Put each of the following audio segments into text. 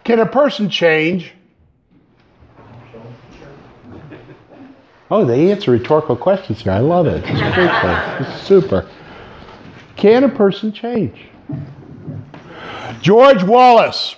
Can a person change? Oh, they answer rhetorical questions here. I love it. It's great. It's super. Can a person change? George Wallace,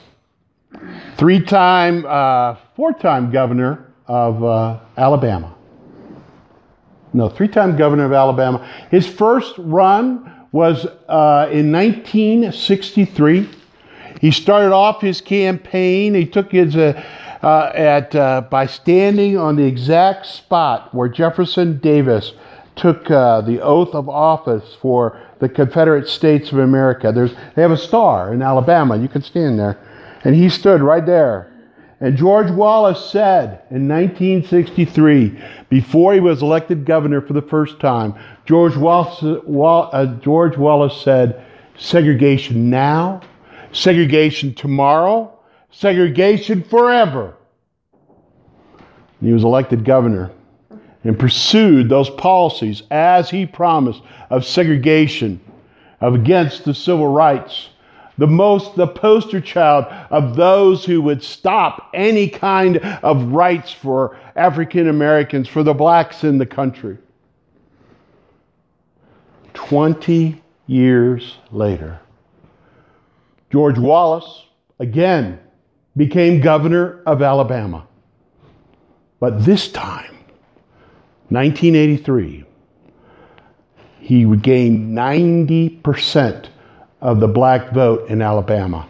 four-time governor of Alabama. No, three-time governor of Alabama. His first run was in 1963. He started off his campaign. He took his by standing on the exact spot where Jefferson Davis took the oath of office for the Confederate States of America. They have a star in Alabama. You can stand there. And he stood right there. And George Wallace said in 1963, before he was elected governor for the first time, George Wallace said, segregation now, segregation tomorrow, segregation forever. And he was elected governor and pursued those policies as he promised of segregation, of against the civil rights, the poster child of those who would stop any kind of rights for African Americans, for the blacks in the country. 20 years later, George Wallace again became governor of Alabama. But this time, 1983, he gained 90% of the black vote in Alabama.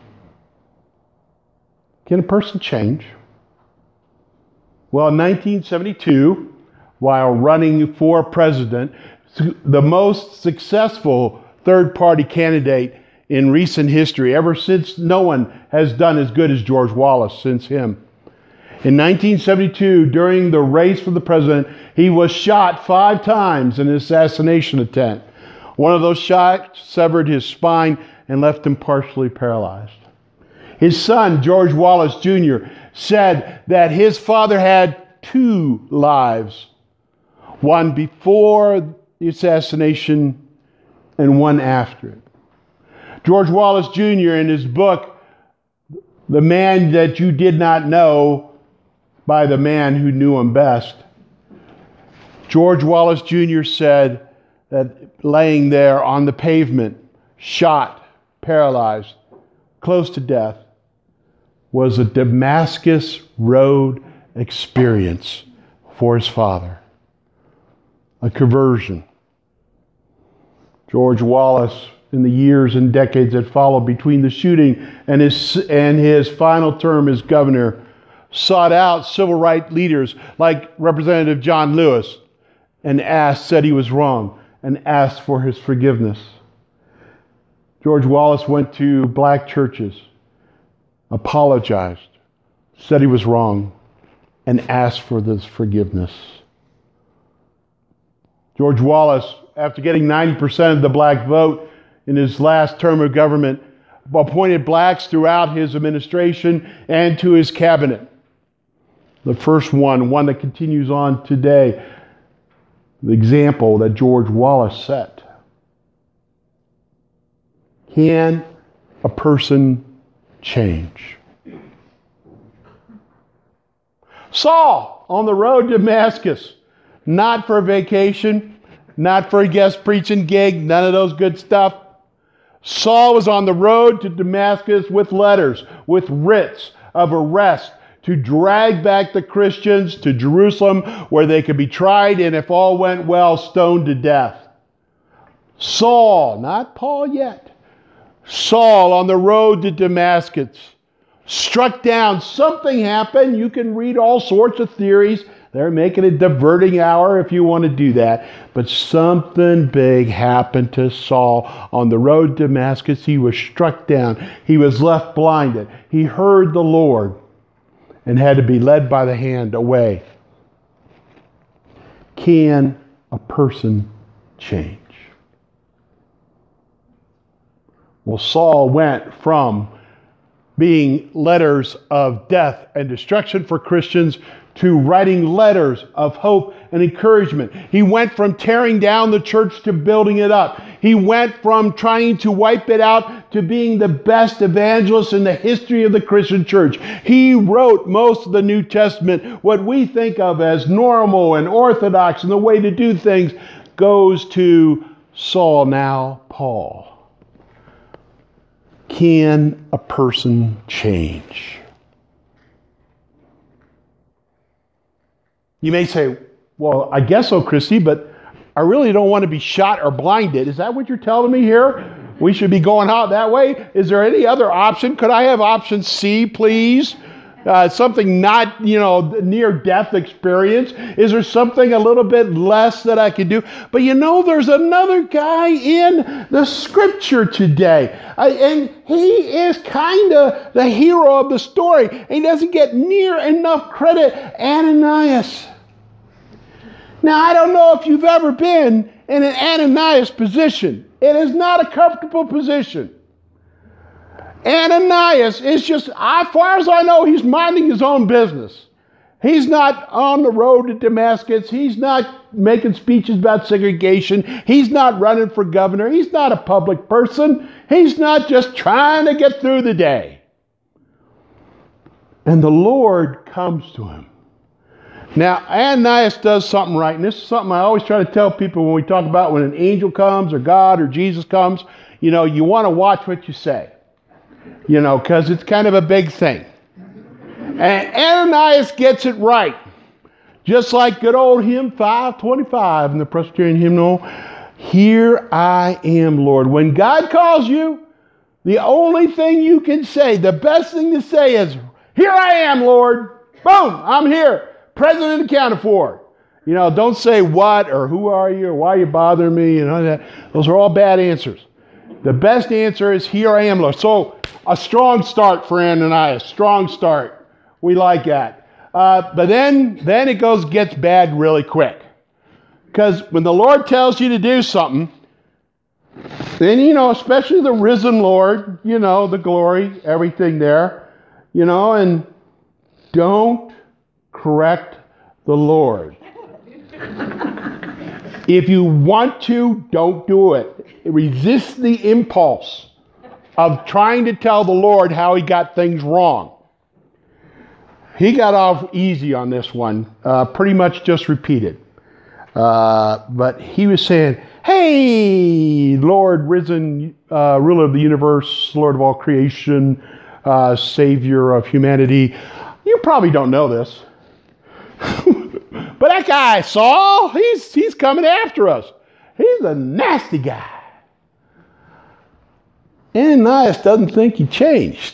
Can a person change? Well, in 1972, while running for president, the most successful third-party candidate in recent history, ever since no one has done as good as George Wallace since him. In 1972, during the race for the president, he was shot 5 times in an assassination attempt. One of those shots severed his spine and left him partially paralyzed. His son, George Wallace Jr., said that his father had 2 lives, one before the assassination and one after it. George Wallace Jr., in his book, The Man That You Did Not Know by the Man Who Knew Him Best, George Wallace Jr. said that laying there on the pavement, shot, paralyzed, close to death, was a Damascus Road experience for his father. A conversion. George Wallace, in the years and decades that followed between the shooting and his final term as governor, sought out civil rights leaders like Representative John Lewis and said he was wrong and asked for his forgiveness. George Wallace went to black churches, apologized, said he was wrong, and asked for this forgiveness. George Wallace, after getting 90% of the black vote in his last term of government, appointed blacks throughout his administration and to his cabinet. The first one that continues on today, the example that George Wallace set. Can a person change? Saul, on the road to Damascus, not for a vacation, not for a guest preaching gig, none of those good stuff. Saul was on the road to Damascus with letters, with writs of arrest to drag back the Christians to Jerusalem where they could be tried and, if all went well, stoned to death. Saul, not Paul yet. Saul on the road to Damascus, struck down. Something happened. You can read all sorts of theories. They're making a diverting hour if you want to do that. But something big happened to Saul on the road to Damascus. He was struck down. He was left blinded. He heard the Lord and had to be led by the hand away. Can a person change? Well, Saul went from being letters of death and destruction for Christians to writing letters of hope and encouragement. He went from tearing down the church to building it up. He went from trying to wipe it out to being the best evangelist in the history of the Christian church. He wrote most of the New Testament. What we think of as normal and orthodox and the way to do things goes to Saul, now Paul. Can a person change? You may say, well, I guess so, Christy, but I really don't want to be shot or blinded. Is that what you're telling me here? We should be going out that way? Is there any other option? Could I have option C, please? Something not, near-death experience? Is there something a little bit less that I could do? But there's another guy in the Scripture today. And he is kind of the hero of the story. He doesn't get near enough credit. Ananias. Now, I don't know if you've ever been in an Ananias position. It is not a comfortable position. Ananias is just, as far as I know, he's minding his own business. He's not on the road to Damascus. He's not making speeches about segregation. He's not running for governor. He's not a public person. He's not just trying to get through the day. And the Lord comes to him. Now, Ananias does something right, and this is something I always try to tell people when we talk about when an angel comes or God or Jesus comes. You want to watch what you say. Because it's kind of a big thing. And Ananias gets it right. Just like good old hymn 525 in the Presbyterian hymnal. Here I am, Lord. When God calls you, the only thing you can say, the best thing to say is, here I am, Lord. Boom, I'm here. Present and accounted for. Don't say what or who are you or why are you bothering me and all that. Those are all bad answers. The best answer is, here I am, Lord. So, a strong start for Ananias. Strong start. We like that. But then it gets bad really quick. Because when the Lord tells you to do something, then, especially the risen Lord, the glory, everything there, and don't correct the Lord. If you want to, don't do it. Resist the impulse of trying to tell the Lord how he got things wrong. He got off easy on this one, pretty much just repeated. But he was saying, hey, Lord, risen, ruler of the universe, Lord of all creation, Savior of humanity. You probably don't know this. But that guy, Saul, he's coming after us. He's a nasty guy. Ananias doesn't think he changed.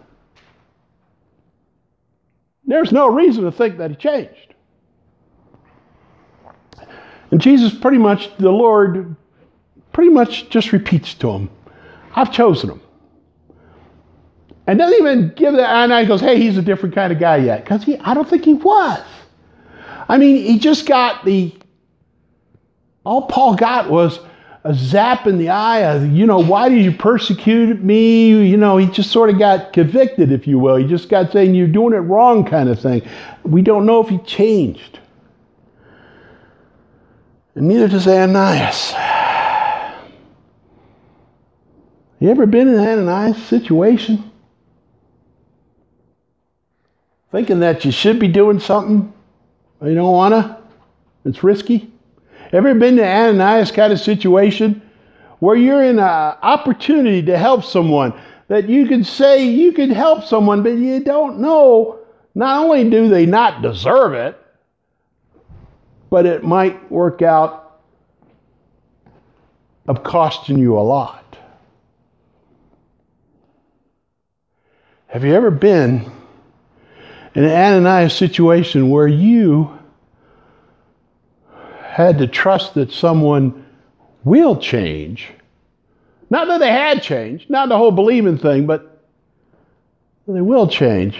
There's no reason to think that he changed. And the Lord pretty much just repeats to him, I've chosen him. And doesn't even give that, Ananias goes, hey, he's a different kind of guy yet. Because I don't think he was. I mean, he just got all Paul got was a zap in the eye of, why did you persecute me? He just sort of got convicted, if you will. He just got saying you're doing it wrong kind of thing. We don't know if he changed. And neither does Ananias. You ever been in an Ananias situation? Thinking that you should be doing something, but you don't want to? It's risky. Ever been in an Ananias kind of situation where you're in an opportunity to help someone, that you can say you can help someone, but you don't know, not only do they not deserve it, but it might work out of costing you a lot. Have you ever been in an Ananias situation where you had to trust that someone will change? Not that they had changed, not the whole believing thing, but they will change.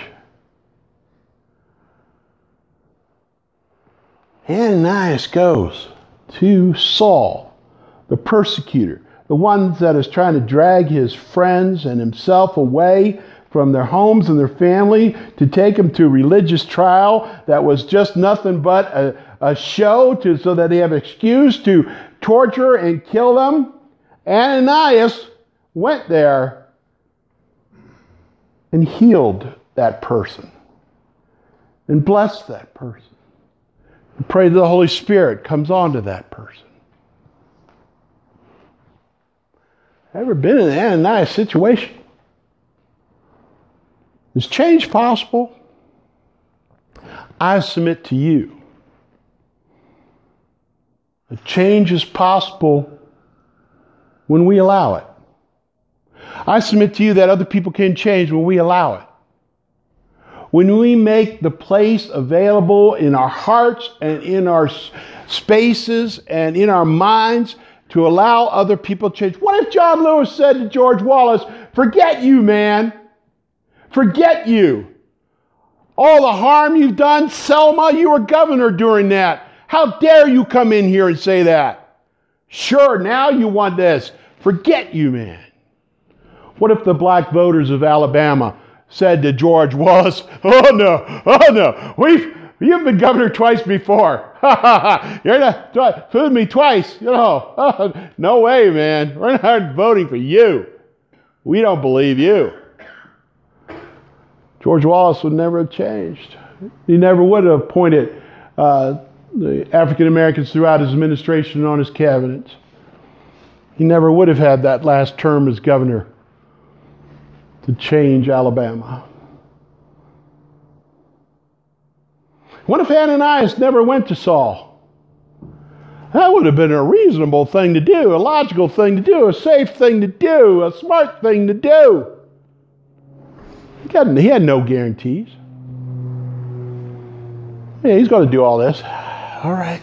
Ananias goes to Saul, the persecutor, the one that is trying to drag his friends and himself away from their homes and their family to take them to religious trial that was just nothing but a show so that they have an excuse to torture and kill them. Ananias went there and healed that person and blessed that person. And pray that the Holy Spirit comes onto that person. Ever been in an Ananias situation? Is change possible? I submit to you. A change is possible when we allow it. I submit to you that other people can change when we allow it. When we make the place available in our hearts and in our spaces and in our minds to allow other people to change. What if John Lewis said to George Wallace, forget you, man. Forget you. All the harm you've done, Selma, you were governor during that. How dare you come in here and say that? Sure, now you want this. Forget you, man. What if the black voters of Alabama said to George Wallace, oh no, you've been governor twice before. You're not fooled me twice. No way, man. We're not voting for you. We don't believe you. George Wallace would never have changed. He never would have appointed the African Americans throughout his administration on his cabinets. He never would have had that last term as governor to change Alabama. What if Ananias never went to Saul? That would have been a reasonable thing to do, a logical thing to do, a safe thing to do, a smart thing to do. He had no guarantees. Yeah, he's going to do all this. All right.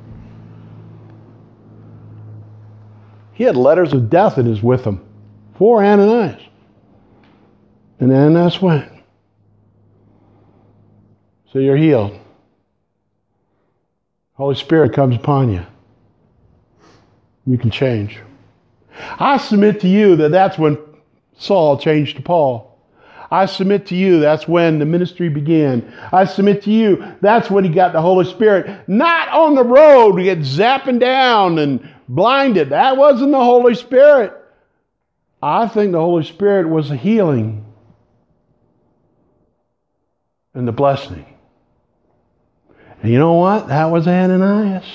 He had letters of death with him for Ananias. And Ananias went. So you're healed. Holy Spirit comes upon you. You can change. I submit to you that that's when Saul changed to Paul. I submit to you that's when the ministry began. I submit to you that's when he got the Holy Spirit. Not on the road to get zapping down and blinded. That wasn't the Holy Spirit. I think the Holy Spirit was the healing and the blessing. And you know what? That was Ananias.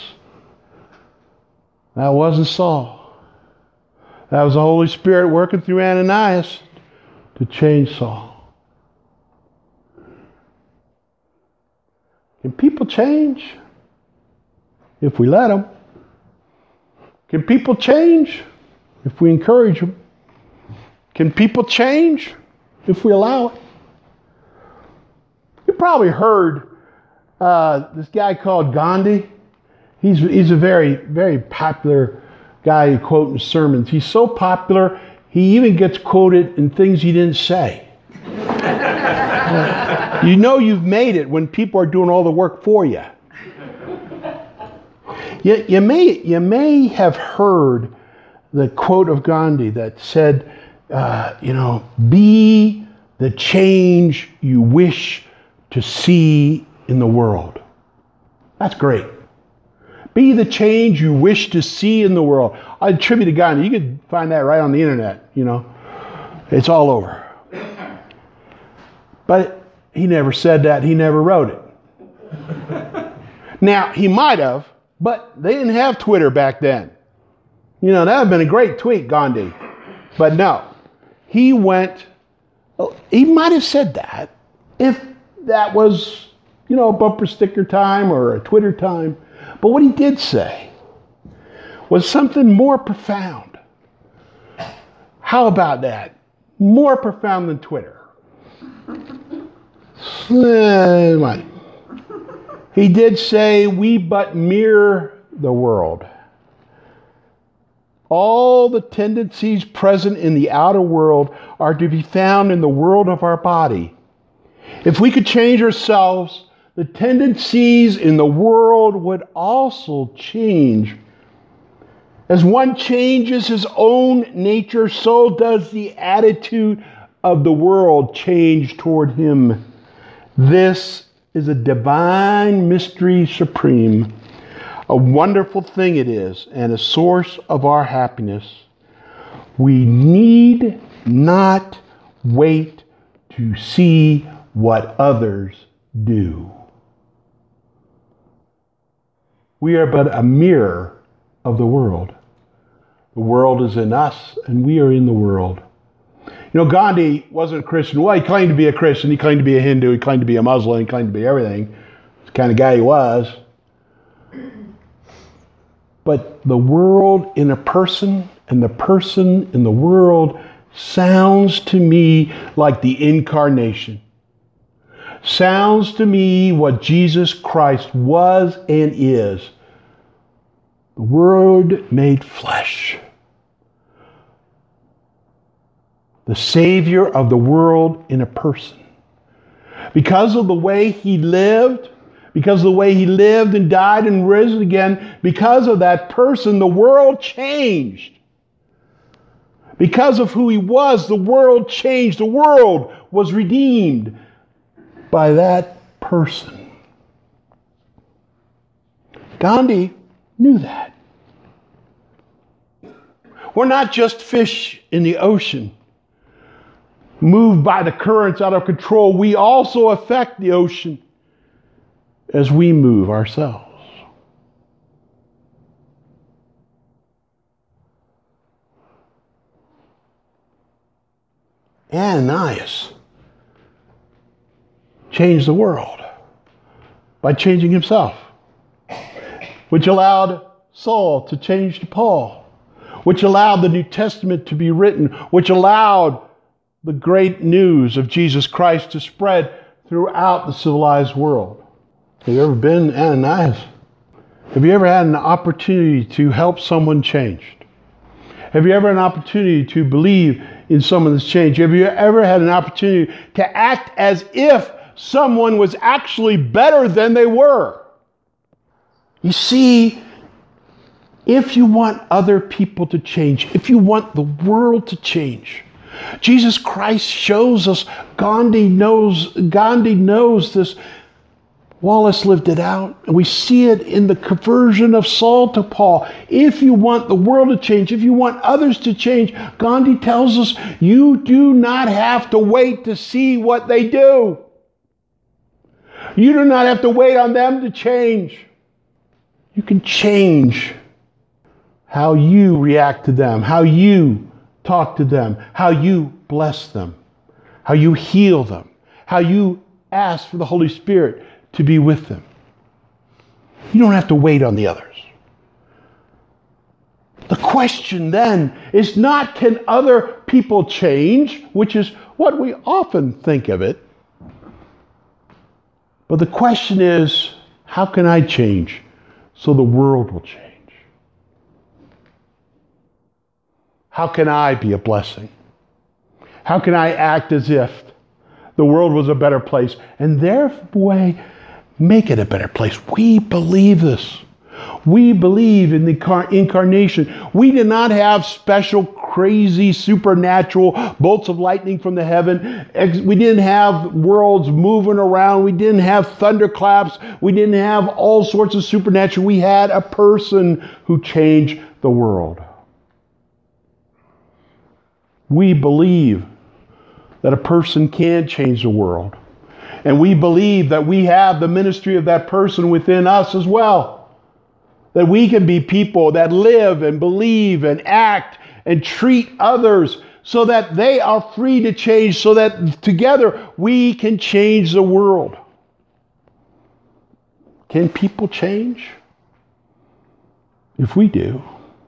That wasn't Saul. That was the Holy Spirit working through Ananias to change Saul. Can people change if we let them? Can people change if we encourage them? Can people change if we allow it? You probably heard this guy called Gandhi. He's a very, very popular guy you quote in sermons. He's so popular, he even gets quoted in things he didn't say. You know you've made it when people are doing all the work for you. You may have heard the quote of Gandhi that said, be the change you wish to see in the world. That's great. Be the change you wish to see in the world. I attribute to Gandhi. You can find that right on the internet, It's all over. But he never said that. He never wrote it. Now, he might have, but they didn't have Twitter back then. That would have been a great tweet, Gandhi. But no. He might have said that if that was, a bumper sticker time or a Twitter time. But what he did say was something more profound. How about that? More profound than Twitter. He did say, we but mirror the world. All the tendencies present in the outer world are to be found in the world of our body. If we could change ourselves, the tendencies in the world would also change. As one changes his own nature, so does the attitude of the world change toward him. This is a divine mystery supreme. A wonderful thing it is, and a source of our happiness. We need not wait to see what others do. We are but a mirror of the world. The world is in us, and we are in the world. You know, Gandhi wasn't a Christian. Well, he claimed to be a Christian. He claimed to be a Hindu. He claimed to be a Muslim. He claimed to be everything. It's the kind of guy he was. But the world in a person and the person in the world sounds to me like the incarnation. Sounds to me what Jesus Christ was and is. The Word made flesh. The Savior of the world in a person. Because of the way he lived, because of the way he lived and died and risen again, because of that person, the world changed. Because of who he was, the world changed. The world was redeemed by that person. Gandhi knew that. We're not just fish in the ocean, moved by the currents out of control. We also affect the ocean as we move ourselves. Ananias changed the world by changing himself, which allowed Saul to change to Paul, which allowed the New Testament to be written, which allowed the great news of Jesus Christ to spread throughout the civilized world. Have you ever been Ananias? Have you ever had an opportunity to help someone changed? Have you ever had an opportunity to believe in someone that's changed? Have you ever had an opportunity to act as if someone was actually better than they were? You see, if you want other people to change, if you want the world to change, Jesus Christ shows us. Gandhi knows this. Wallace lived it out, and we see it in the conversion of Saul to Paul. If you want the world to change, if you want others to change, Gandhi tells us you do not have to wait to see what they do. You do not have to wait on them to change. You can change how you react to them, how you talk to them, how you bless them, how you heal them, how you ask for the Holy Spirit to be with them. You don't have to wait on the others. The question then is not, can other people change, which is what we often think of it. But the question is, how can I change so the world will change? How can I be a blessing? How can I act as if the world was a better place and therefore make it a better place? We believe this. We believe in the incarnation. We did not have special, crazy, supernatural bolts of lightning from the heaven. We didn't have worlds moving around. We didn't have thunderclaps. We didn't have all sorts of supernatural. We had a person who changed the world. We believe that a person can change the world. And we believe that we have the ministry of that person within us as well. That we can be people that live and believe and act and treat others so that they are free to change, so that together we can change the world. Can people change? If we do.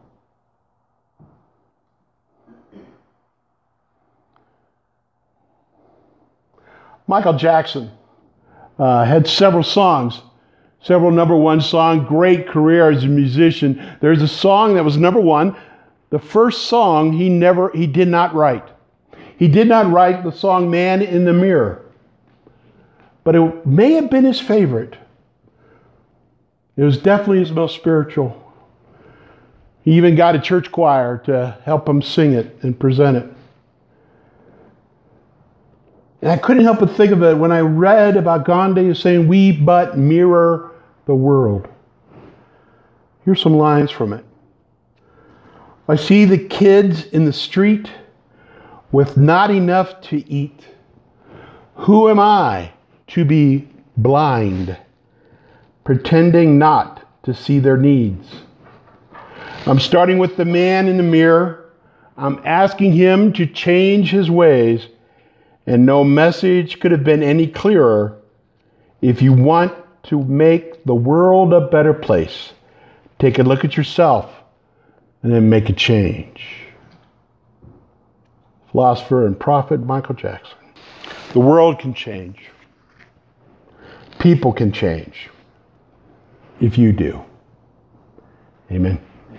Michael Jackson had several songs, several number one songs, great career as a musician. There's a song that was number one. The first song he did not write. He did not write the song Man in the Mirror. But it may have been his favorite. It was definitely his most spiritual. He even got a church choir to help him sing it and present it. And I couldn't help but think of it when I read about Gandhi saying, "We but mirror the world." Here's some lines from it. I see the kids in the street with not enough to eat. Who am I to be blind, pretending not to see their needs? I'm starting with the man in the mirror. I'm asking him to change his ways, and no message could have been any clearer. If you want to make the world a better place, take a look at yourself and then make a change. Philosopher and prophet Michael Jackson. The world can change. People can change if you do. Amen.